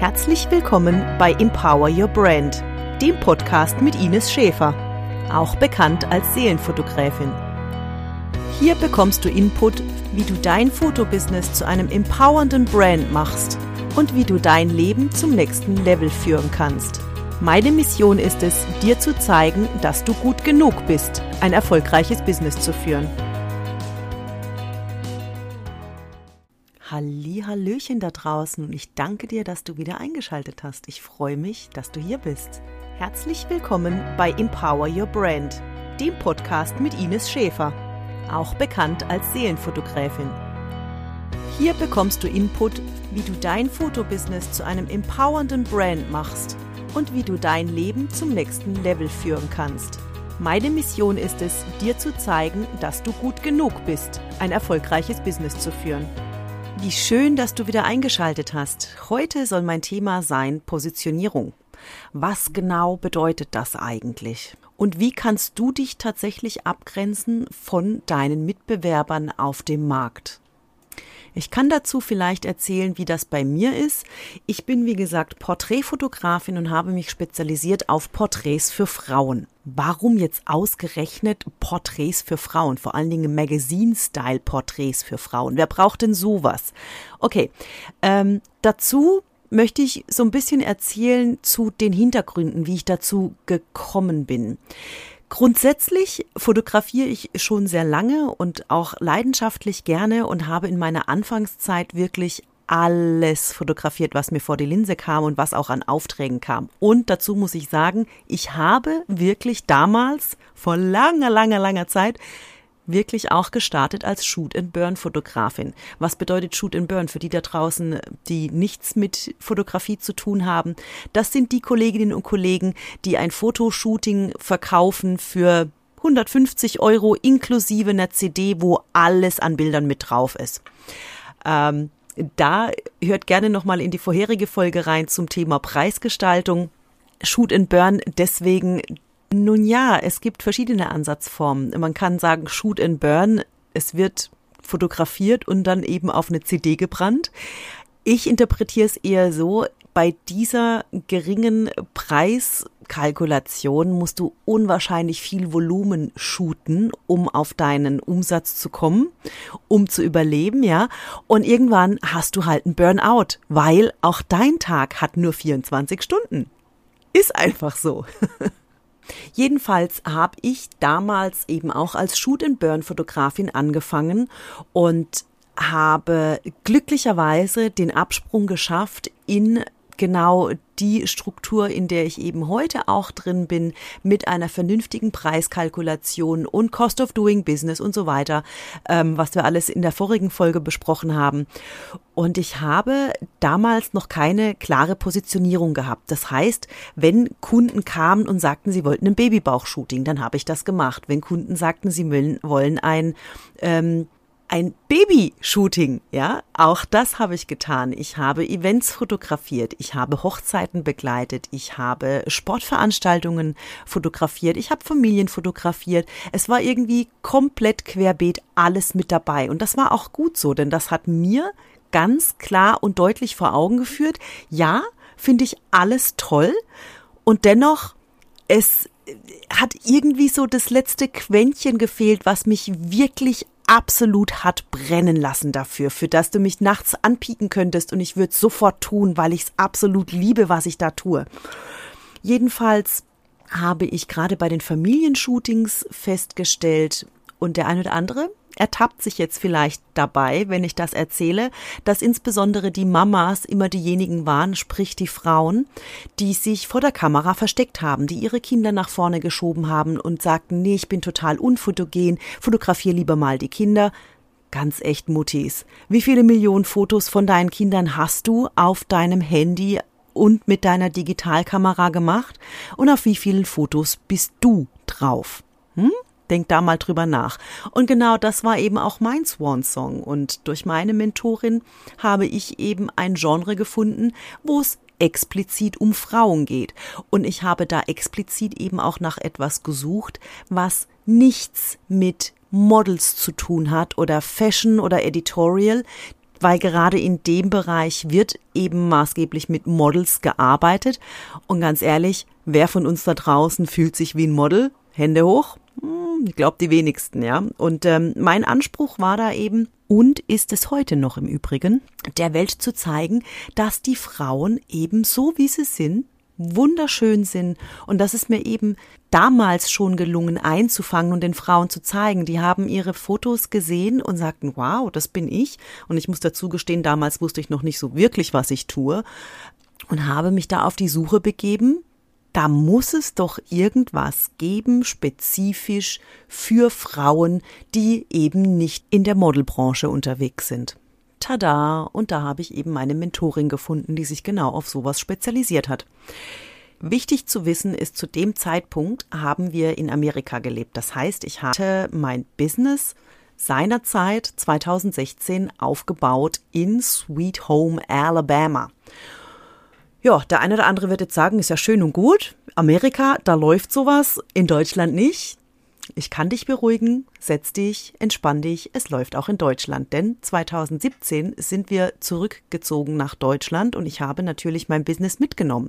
Herzlich willkommen bei Empower Your Brand, dem Podcast mit Ines Schäfer, auch bekannt als Seelenfotogräfin. Hier bekommst du Input, wie du dein Fotobusiness zu einem empowernden Brand machst und wie du dein Leben zum nächsten Level führen kannst. Meine Mission ist es, dir zu zeigen, dass du gut genug bist, ein erfolgreiches Business zu führen. Hallihallöchen da draußen und ich danke dir, dass du wieder eingeschaltet hast. Ich freue mich, dass du hier bist. Herzlich willkommen bei Empower Your Brand, dem Podcast mit Ines Schäfer, auch bekannt als Seelenfotogräfin. Hier bekommst du Input, wie du dein Fotobusiness zu einem empowernden Brand machst und wie du dein Leben zum nächsten Level führen kannst. Meine Mission ist es, dir zu zeigen, dass du gut genug bist, ein erfolgreiches Business zu führen. Wie schön, dass du wieder eingeschaltet hast. Heute soll mein Thema sein Positionierung. Was genau bedeutet das eigentlich? Und wie kannst du dich tatsächlich abgrenzen von deinen Mitbewerbern auf dem Markt? Ich kann dazu vielleicht erzählen, wie das bei mir ist. Ich bin, wie gesagt, Porträtfotografin und habe mich spezialisiert auf Porträts für Frauen. Warum jetzt ausgerechnet Porträts für Frauen? Vor allen Dingen Magazine-Style-Porträts für Frauen. Wer braucht denn sowas? Okay, dazu möchte ich so ein bisschen erzählen zu den Hintergründen, wie ich dazu gekommen bin. Grundsätzlich fotografiere ich schon sehr lange und auch leidenschaftlich gerne und habe in meiner Anfangszeit wirklich alles fotografiert, was mir vor die Linse kam und was auch an Aufträgen kam. Und dazu muss ich sagen, ich habe wirklich damals, vor langer Zeit, wirklich auch gestartet als Shoot-and-Burn-Fotografin. Was bedeutet Shoot-and-Burn? Für die da draußen, die nichts mit Fotografie zu tun haben, das sind die Kolleginnen und Kollegen, die ein Fotoshooting verkaufen für 150 € inklusive einer CD, wo alles an Bildern mit drauf ist. Da hört gerne nochmal in die vorherige Folge rein zum Thema Preisgestaltung. Shoot-and-Burn deswegen. Nun ja, es gibt verschiedene Ansatzformen. Man kann sagen Shoot and Burn, es wird fotografiert und dann eben auf eine CD gebrannt. Ich interpretiere es eher so, bei dieser geringen Preiskalkulation musst du unwahrscheinlich viel Volumen shooten, um auf deinen Umsatz zu kommen, um zu überleben, ja. Und irgendwann hast du halt einen Burnout, weil auch dein Tag hat nur 24 Stunden. Ist einfach so. Jedenfalls habe ich damals eben auch als Shoot-and-Burn-Fotografin angefangen und habe glücklicherweise den Absprung geschafft in genau die Struktur, in der ich eben heute auch drin bin, mit einer vernünftigen Preiskalkulation und Cost of Doing Business und so weiter, was wir alles in der vorigen Folge besprochen haben. Und ich habe damals noch keine klare Positionierung gehabt. Das heißt, wenn Kunden kamen und sagten, sie wollten ein Babybauch-Shooting, dann habe ich das gemacht. Wenn Kunden sagten, sie wollen ein Baby-Shooting, ja, auch das habe ich getan. Ich habe Events fotografiert, ich habe Hochzeiten begleitet, ich habe Sportveranstaltungen fotografiert, ich habe Familien fotografiert. Es war irgendwie komplett querbeet alles mit dabei und das war auch gut so, denn das hat mir ganz klar und deutlich vor Augen geführt, ja, finde ich alles toll und dennoch, es hat irgendwie so das letzte Quäntchen gefehlt, was mich wirklich absolut hat brennen lassen dafür, für das du mich nachts anpieken könntest und ich würde es sofort tun, weil ich es absolut liebe, was ich da tue. Jedenfalls habe ich gerade bei den Familienshootings festgestellt und der ein oder andere ertappt sich jetzt vielleicht dabei, wenn ich das erzähle, dass insbesondere die Mamas immer diejenigen waren, sprich die Frauen, die sich vor der Kamera versteckt haben, die ihre Kinder nach vorne geschoben haben und sagten, nee, ich bin total unfotogen, fotografiere lieber mal die Kinder. Ganz echt, Muttis. Wie viele Millionen Fotos von deinen Kindern hast du auf deinem Handy und mit deiner Digitalkamera gemacht? Und auf wie vielen Fotos bist du drauf? Denk da mal drüber nach. Und genau das war eben auch mein Swan-Song. Und durch meine Mentorin habe ich eben ein Genre gefunden, wo es explizit um Frauen geht. Und ich habe da explizit eben auch nach etwas gesucht, was nichts mit Models zu tun hat oder Fashion oder Editorial, weil gerade in dem Bereich wird eben maßgeblich mit Models gearbeitet. Und ganz ehrlich, wer von uns da draußen fühlt sich wie ein Model? Hände hoch? Ich glaube, die wenigsten, ja. Und mein Anspruch war da eben, und ist es heute noch im Übrigen, der Welt zu zeigen, dass die Frauen eben so, wie sie sind, wunderschön sind. Und das ist mir eben damals schon gelungen einzufangen und den Frauen zu zeigen. Die haben ihre Fotos gesehen und sagten, wow, das bin ich. Und ich muss dazu gestehen, damals wusste ich noch nicht so wirklich, was ich tue. Und habe mich da auf die Suche begeben. Da muss es doch irgendwas geben, spezifisch für Frauen, die eben nicht in der Modelbranche unterwegs sind. Tada! Und da habe ich eben meine Mentorin gefunden, die sich genau auf sowas spezialisiert hat. Wichtig zu wissen ist, zu dem Zeitpunkt haben wir in Amerika gelebt. Das heißt, ich hatte mein Business seinerzeit 2016 aufgebaut in Sweet Home, Alabama. Ja, der eine oder andere wird jetzt sagen, ist ja schön und gut. Amerika, da läuft sowas, in Deutschland nicht. Ich kann dich beruhigen, setz dich, entspann dich, es läuft auch in Deutschland, denn 2017 sind wir zurückgezogen nach Deutschland und ich habe natürlich mein Business mitgenommen.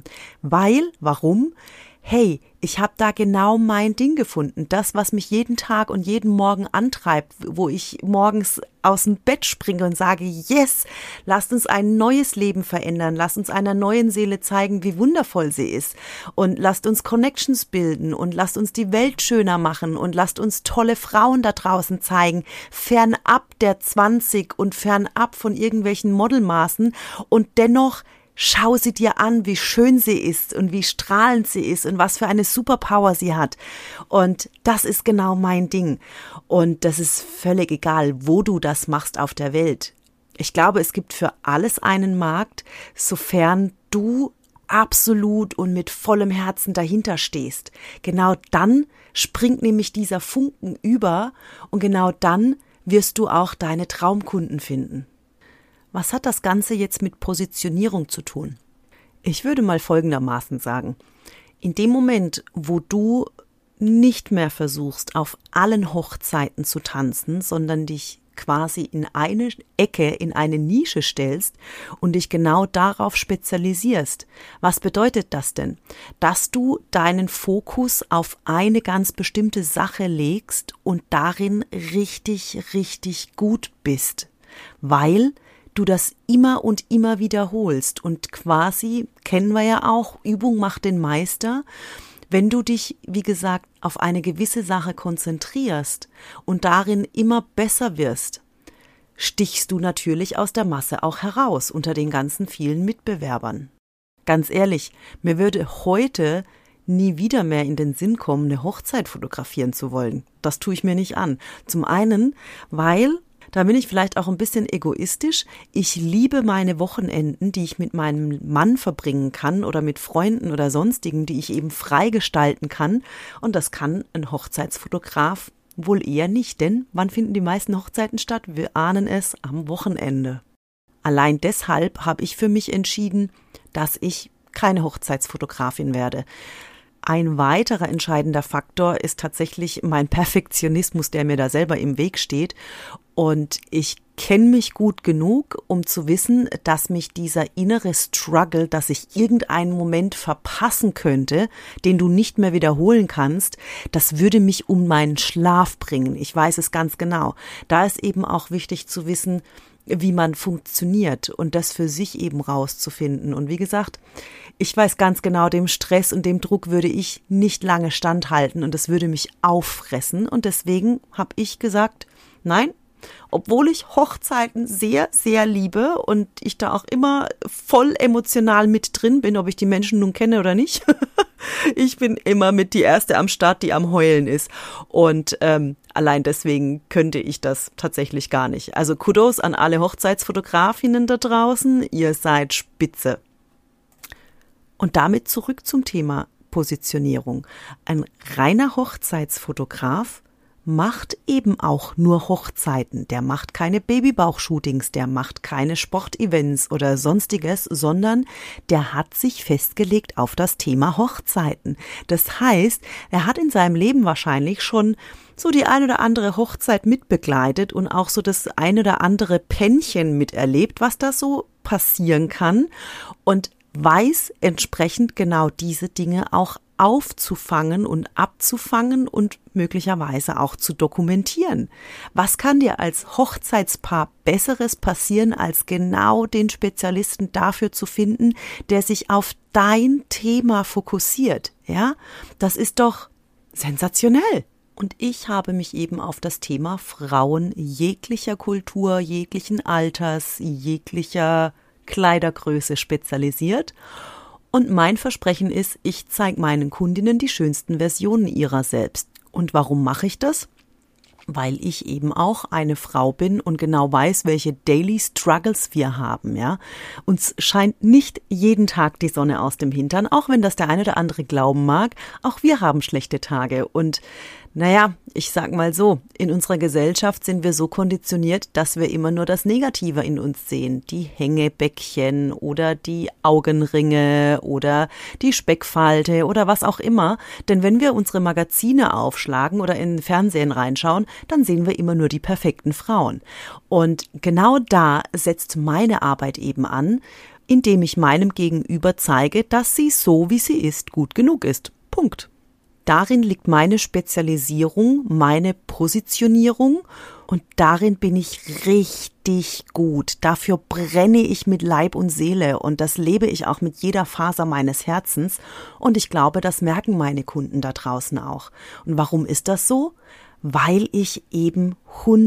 Warum? Hey, ich habe da genau mein Ding gefunden, das, was mich jeden Tag und jeden Morgen antreibt, wo ich morgens aus dem Bett springe und sage, yes, lasst uns ein neues Leben verändern, lasst uns einer neuen Seele zeigen, wie wundervoll sie ist und lasst uns Connections bilden und lasst uns die Welt schöner machen und lasst uns tolle Frauen da draußen zeigen, fernab der 20 und fernab von irgendwelchen Modelmaßen und dennoch schau sie dir an, wie schön sie ist und wie strahlend sie ist und was für eine Superpower sie hat. Und das ist genau mein Ding. Und das ist völlig egal, wo du das machst auf der Welt. Ich glaube, es gibt für alles einen Markt, sofern du absolut und mit vollem Herzen dahinter stehst. Genau dann springt nämlich dieser Funken über und genau dann wirst du auch deine Traumkunden finden. Was hat das Ganze jetzt mit Positionierung zu tun? Ich würde mal folgendermaßen sagen. In dem Moment, wo du nicht mehr versuchst, auf allen Hochzeiten zu tanzen, sondern dich quasi in eine Ecke, in eine Nische stellst und dich genau darauf spezialisierst. Was bedeutet das denn? Dass du deinen Fokus auf eine ganz bestimmte Sache legst und darin richtig, richtig gut bist. Weil du das immer und immer wiederholst und quasi, kennen wir ja auch, Übung macht den Meister. Wenn du dich, wie gesagt, auf eine gewisse Sache konzentrierst und darin immer besser wirst, stichst du natürlich aus der Masse auch heraus unter den ganzen vielen Mitbewerbern. Ganz ehrlich, mir würde heute nie wieder mehr in den Sinn kommen, eine Hochzeit fotografieren zu wollen. Das tue ich mir nicht an. Zum einen, weil da bin ich vielleicht auch ein bisschen egoistisch. Ich liebe meine Wochenenden, die ich mit meinem Mann verbringen kann oder mit Freunden oder sonstigen, die ich eben frei gestalten kann. Und das kann ein Hochzeitsfotograf wohl eher nicht, denn wann finden die meisten Hochzeiten statt? Wir ahnen es, am Wochenende. Allein deshalb habe ich für mich entschieden, dass ich keine Hochzeitsfotografin werde. Ein weiterer entscheidender Faktor ist tatsächlich mein Perfektionismus, der mir da selber im Weg steht. Und ich kenne mich gut genug, um zu wissen, dass mich dieser innere Struggle, dass ich irgendeinen Moment verpassen könnte, den du nicht mehr wiederholen kannst, das würde mich um meinen Schlaf bringen. Ich weiß es ganz genau. Da ist eben auch wichtig zu wissen, wie man funktioniert und das für sich eben rauszufinden. Und wie gesagt, ich weiß ganz genau, dem Stress und dem Druck würde ich nicht lange standhalten und das würde mich auffressen. Und deswegen habe ich gesagt, nein, obwohl ich Hochzeiten sehr, sehr liebe und ich da auch immer voll emotional mit drin bin, ob ich die Menschen nun kenne oder nicht. Ich bin immer mit die Erste am Start, die am Heulen ist. Und allein deswegen könnte ich das tatsächlich gar nicht. Also Kudos an alle Hochzeitsfotografinnen da draußen. Ihr seid spitze. Und damit zurück zum Thema Positionierung. Ein reiner Hochzeitsfotograf macht eben auch nur Hochzeiten, der macht keine Babybauch-Shootings, der macht keine Sportevents oder sonstiges, sondern der hat sich festgelegt auf das Thema Hochzeiten. Das heißt, er hat in seinem Leben wahrscheinlich schon so die ein oder andere Hochzeit mitbegleitet und auch so das ein oder andere Pennchen miterlebt, was da so passieren kann, und weiß entsprechend genau diese Dinge auch aufzufangen und abzufangen und möglicherweise auch zu dokumentieren. Was kann dir als Hochzeitspaar Besseres passieren, als genau den Spezialisten dafür zu finden, der sich auf dein Thema fokussiert? Ja, das ist doch sensationell. Und ich habe mich eben auf das Thema Frauen jeglicher Kultur, jeglichen Alters, jeglicher Kleidergröße spezialisiert. Und mein Versprechen ist, ich zeige meinen Kundinnen die schönsten Versionen ihrer selbst. Und warum mache ich das? Weil ich eben auch eine Frau bin und genau weiß, welche Daily Struggles wir haben, ja. Uns scheint nicht jeden Tag die Sonne aus dem Hintern, auch wenn das der eine oder andere glauben mag. Auch wir haben schlechte Tage und naja, ich sag mal so, in unserer Gesellschaft sind wir so konditioniert, dass wir immer nur das Negative in uns sehen. Die Hängebäckchen oder die Augenringe oder die Speckfalte oder was auch immer. Denn wenn wir unsere Magazine aufschlagen oder in den Fernsehen reinschauen, dann sehen wir immer nur die perfekten Frauen. Und genau da setzt meine Arbeit eben an, indem ich meinem Gegenüber zeige, dass sie so, wie sie ist, gut genug ist. Punkt. Darin liegt meine Spezialisierung, meine Positionierung und darin bin ich richtig gut. Dafür brenne ich mit Leib und Seele und das lebe ich auch mit jeder Faser meines Herzens und ich glaube, das merken meine Kunden da draußen auch. Und warum ist das so? Weil ich eben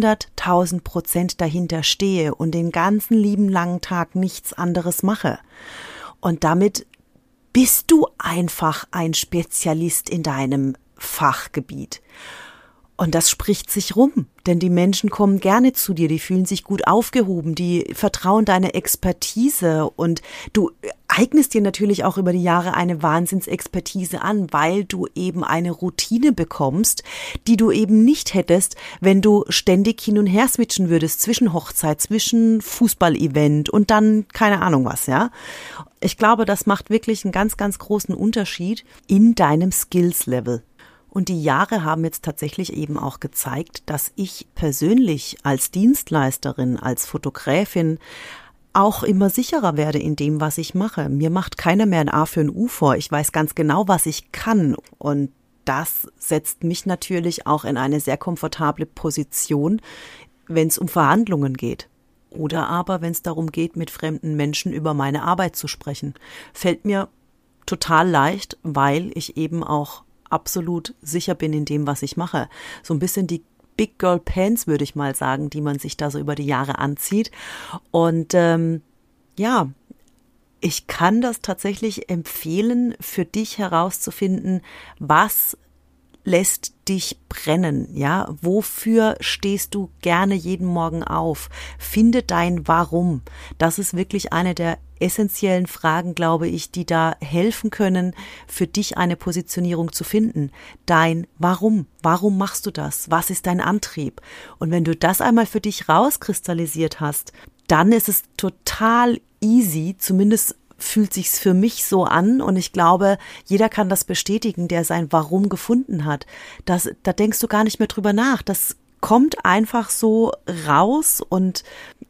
100.000% dahinter stehe und den ganzen lieben langen Tag nichts anderes mache. Und damit bist du einfach ein Spezialist in deinem Fachgebiet. Und das spricht sich rum, denn die Menschen kommen gerne zu dir, die fühlen sich gut aufgehoben, die vertrauen deiner Expertise und du eignest dir natürlich auch über die Jahre eine Wahnsinnsexpertise an, weil du eben eine Routine bekommst, die du eben nicht hättest, wenn du ständig hin und her switchen würdest zwischen Hochzeit, zwischen Fußballevent und dann keine Ahnung was, ja. Ich glaube, das macht wirklich einen ganz, ganz großen Unterschied in deinem Skills-Level. Und die Jahre haben jetzt tatsächlich eben auch gezeigt, dass ich persönlich als Dienstleisterin, als Fotografin auch immer sicherer werde in dem, was ich mache. Mir macht keiner mehr ein A für ein U vor. Ich weiß ganz genau, was ich kann. Und das setzt mich natürlich auch in eine sehr komfortable Position, wenn es um Verhandlungen geht. Oder aber, wenn es darum geht, mit fremden Menschen über meine Arbeit zu sprechen. Fällt mir total leicht, weil ich eben auch absolut sicher bin in dem, was ich mache. So ein bisschen die Big Girl Pants, würde ich mal sagen, die man sich da so über die Jahre anzieht. Und ja, ich kann das tatsächlich empfehlen, für dich herauszufinden, was lässt dich brennen, ja? Wofür stehst du gerne jeden Morgen auf? Finde dein Warum. Das ist wirklich eine der essentiellen Fragen, glaube ich, die da helfen können, für dich eine Positionierung zu finden. Dein Warum. Warum machst du das? Was ist dein Antrieb? Und wenn du das einmal für dich rauskristallisiert hast, dann ist es total easy, zumindest fühlt sich's für mich so an und ich glaube, jeder kann das bestätigen, der sein Warum gefunden hat. Da denkst du gar nicht mehr drüber nach. Das kommt einfach so raus und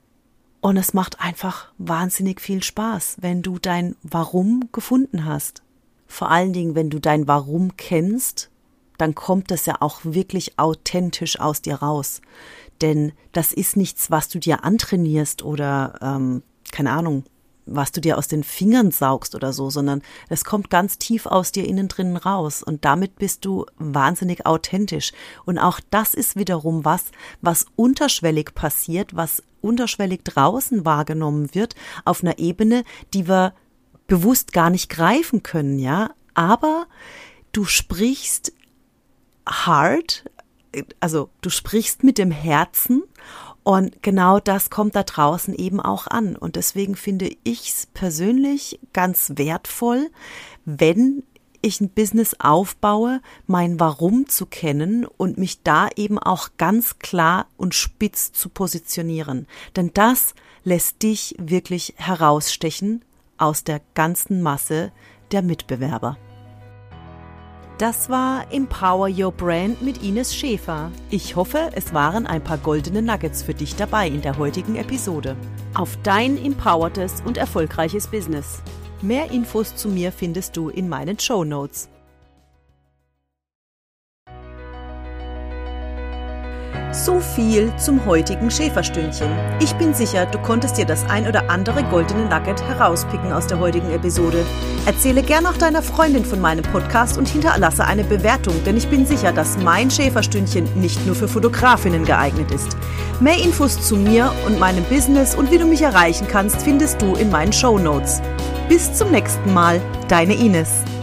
es macht einfach wahnsinnig viel Spaß, wenn du dein Warum gefunden hast. Vor allen Dingen, wenn du dein Warum kennst, dann kommt das ja auch wirklich authentisch aus dir raus. Denn das ist nichts, was du dir antrainierst oder, keine Ahnung, was du dir aus den Fingern saugst oder so, sondern es kommt ganz tief aus dir innen drinnen raus und damit bist du wahnsinnig authentisch. Und auch das ist wiederum was unterschwellig passiert, was unterschwellig draußen wahrgenommen wird, auf einer Ebene, die wir bewusst gar nicht greifen können, ja. Aber du sprichst hard, also du sprichst mit dem Herzen. Und genau das kommt da draußen eben auch an. Und deswegen finde ich es persönlich ganz wertvoll, wenn ich ein Business aufbaue, mein Warum zu kennen und mich da eben auch ganz klar und spitz zu positionieren. Denn das lässt dich wirklich herausstechen aus der ganzen Masse der Mitbewerber. Das war Empower Your Brand mit Ines Schäfer. Ich hoffe, es waren ein paar goldene Nuggets für dich dabei in der heutigen Episode. Auf dein empowertes und erfolgreiches Business. Mehr Infos zu mir findest du in meinen Shownotes. So viel zum heutigen Schäferstündchen. Ich bin sicher, du konntest dir das ein oder andere goldene Nugget herauspicken aus der heutigen Episode. Erzähle gerne auch deiner Freundin von meinem Podcast und hinterlasse eine Bewertung, denn ich bin sicher, dass mein Schäferstündchen nicht nur für Fotografinnen geeignet ist. Mehr Infos zu mir und meinem Business und wie du mich erreichen kannst, findest du in meinen Shownotes. Bis zum nächsten Mal, deine Ines.